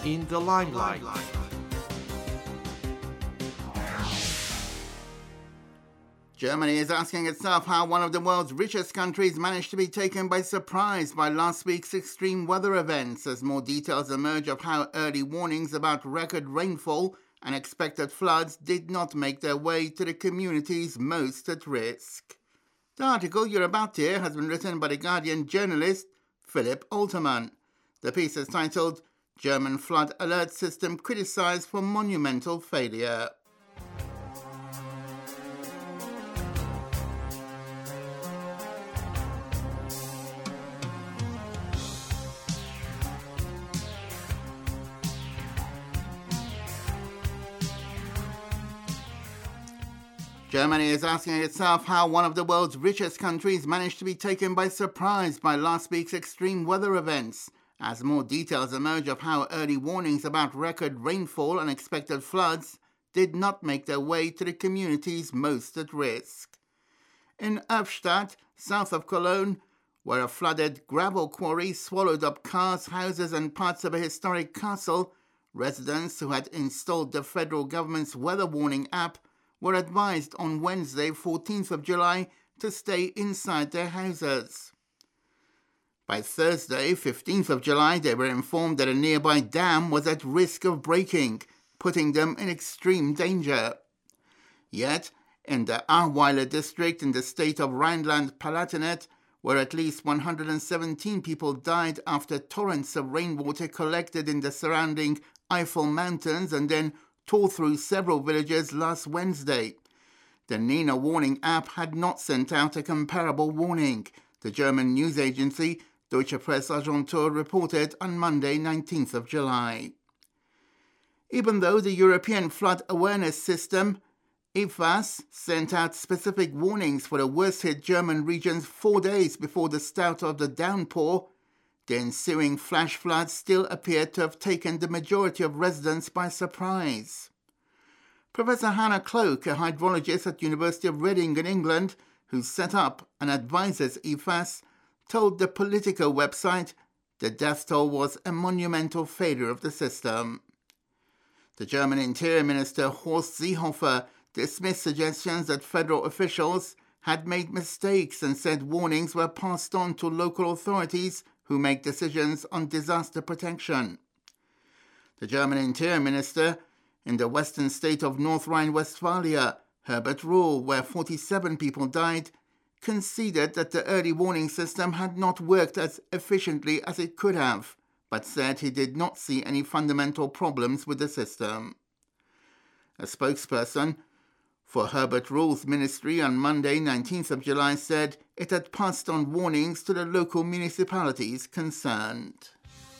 in the limelight. Germany is asking itself how one of the world's richest countries managed to be taken by surprise by last week's extreme weather events, as more details emerge of how early warnings about record rainfall and expected floods did not make their way to the communities most at risk. The article you're about to hear has been written by The Guardian journalist Philip Alterman. The piece is titled German Flood Alert System Criticized for Monumental Failure. Germany is asking itself how one of the world's richest countries managed to be taken by surprise by last week's extreme weather events, as more details emerge of how early warnings about record rainfall and expected floods did not make their way to the communities most at risk. In Erftstadt, south of Cologne, where a flooded gravel quarry swallowed up cars, houses and parts of a historic castle, residents who had installed the federal government's weather warning app were advised on Wednesday, 14th of July, to stay inside their houses. By Thursday, 15th of July, they were informed that a nearby dam was at risk of breaking, putting them in extreme danger. Yet, in the Ahrweiler district in the state of Rhineland-Palatinate, where at least 117 people died after torrents of rainwater collected in the surrounding Eifel Mountains and then tore through several villages last Wednesday. The Nina warning app had not sent out a comparable warning, the German news agency Deutsche Presse-Agentur reported on Monday, 19th of July. Even though the European Flood Awareness System, EFAS, sent out specific warnings for the worst-hit German regions 4 days before the start of the downpour, the ensuing flash floods still appeared to have taken the majority of residents by surprise. Professor Hannah Cloak, a hydrologist at University of Reading in England, who set up and advises EFAS, told the Politico website the death toll was a monumental failure of the system. The German Interior Minister Horst Seehofer dismissed suggestions that federal officials had made mistakes and said warnings were passed on to local authorities who make decisions on disaster protection. The German Interior Minister in the western state of North Rhine-Westphalia, Herbert Ruhl, where 47 people died, conceded that the early warning system had not worked as efficiently as it could have, but said he did not see any fundamental problems with the system. A spokesperson for Herbert Ruhl's ministry on Monday, 19th of July, said it had passed on warnings to the local municipalities concerned.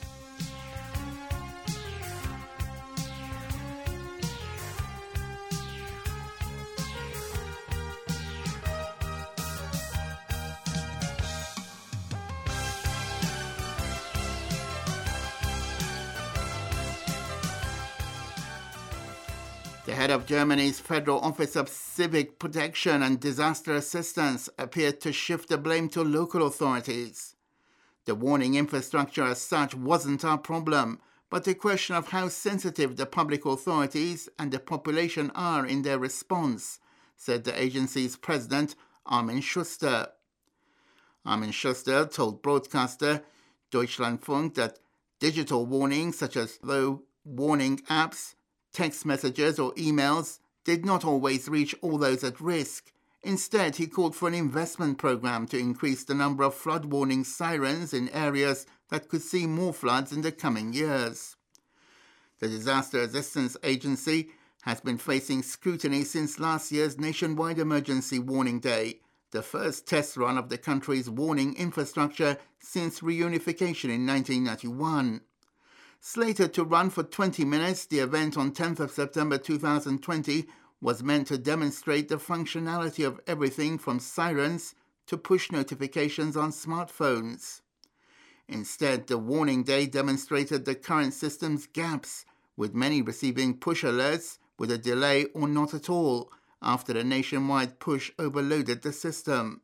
The head of Germany's Federal Office of Civic Protection and Disaster Assistance appeared to shift the blame to local authorities. The warning infrastructure as such wasn't our problem, but a question of how sensitive the public authorities and the population are in their response, said the agency's president, Armin Schuster. Armin Schuster told broadcaster Deutschlandfunk that digital warnings such as low warning apps, text messages or emails did not always reach all those at risk. Instead, he called for an investment program to increase the number of flood warning sirens in areas that could see more floods in the coming years. The Disaster Assistance Agency has been facing scrutiny since last year's nationwide emergency warning day, the first test run of the country's warning infrastructure since reunification in 1991. Slated to run for 20 minutes, the event on 10th of September 2020 was meant to demonstrate the functionality of everything from sirens to push notifications on smartphones. Instead, the warning day demonstrated the current system's gaps, with many receiving push alerts with a delay or not at all after the nationwide push overloaded the system.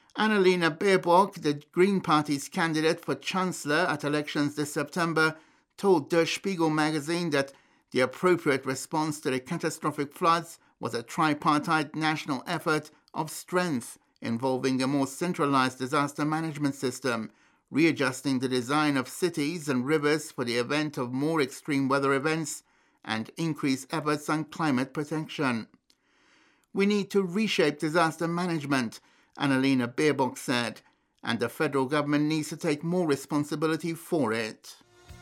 Annalena Baerbock, the Green Party's candidate for Chancellor at elections this September, told Der Spiegel magazine that the appropriate response to the catastrophic floods was a tripartite national effort of strength involving a more centralized disaster management system, readjusting the design of cities and rivers for the event of more extreme weather events, and increased efforts on climate protection. We need to reshape disaster management, Annalena Baerbock said, and the federal government needs to take more responsibility for it.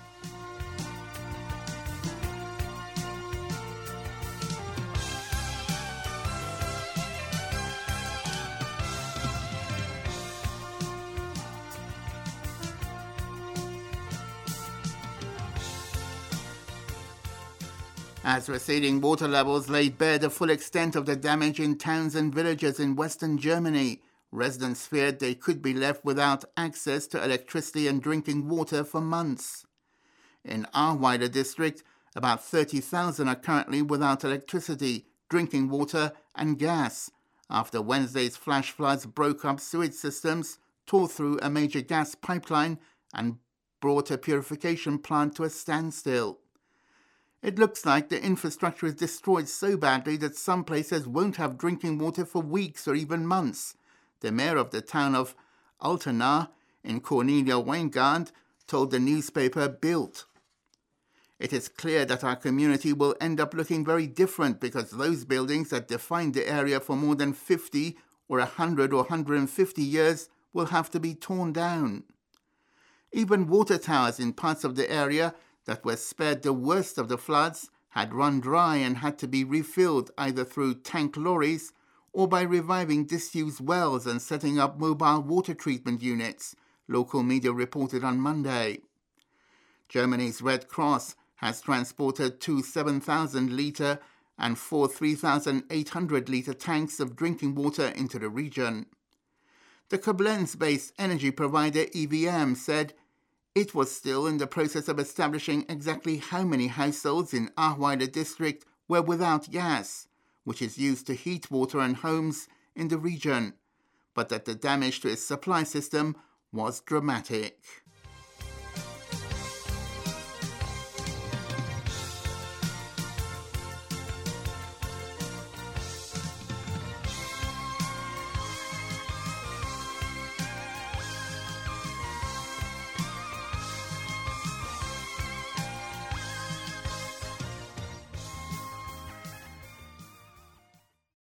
As receding water levels laid bare the full extent of the damage in towns and villages in western Germany, residents feared they could be left without access to electricity and drinking water for months. In Ahrweiler district, about 30,000 are currently without electricity, drinking water and gas, after Wednesday's flash floods broke up sewage systems, tore through a major gas pipeline, and brought a purification plant to a standstill. It looks like the infrastructure is destroyed so badly that some places won't have drinking water for weeks or even months, the mayor of the town of Altena in Cornelia Weingart told the newspaper Bild. It is clear that our community will end up looking very different because those buildings that defined the area for more than 50 or 100 or 150 years will have to be torn down. Even water towers in parts of the area that were spared the worst of the floods had run dry and had to be refilled either through tank lorries or by reviving disused wells and setting up mobile water treatment units, local media reported on Monday. Germany's Red Cross has transported 2 7,000-litre and 4 3,800-litre tanks of drinking water into the region. The Koblenz-based energy provider EVM said it was still in the process of establishing exactly how many households in Ahrweiler district were without gas, which is used to heat water and homes in the region, but that the damage to its supply system was dramatic.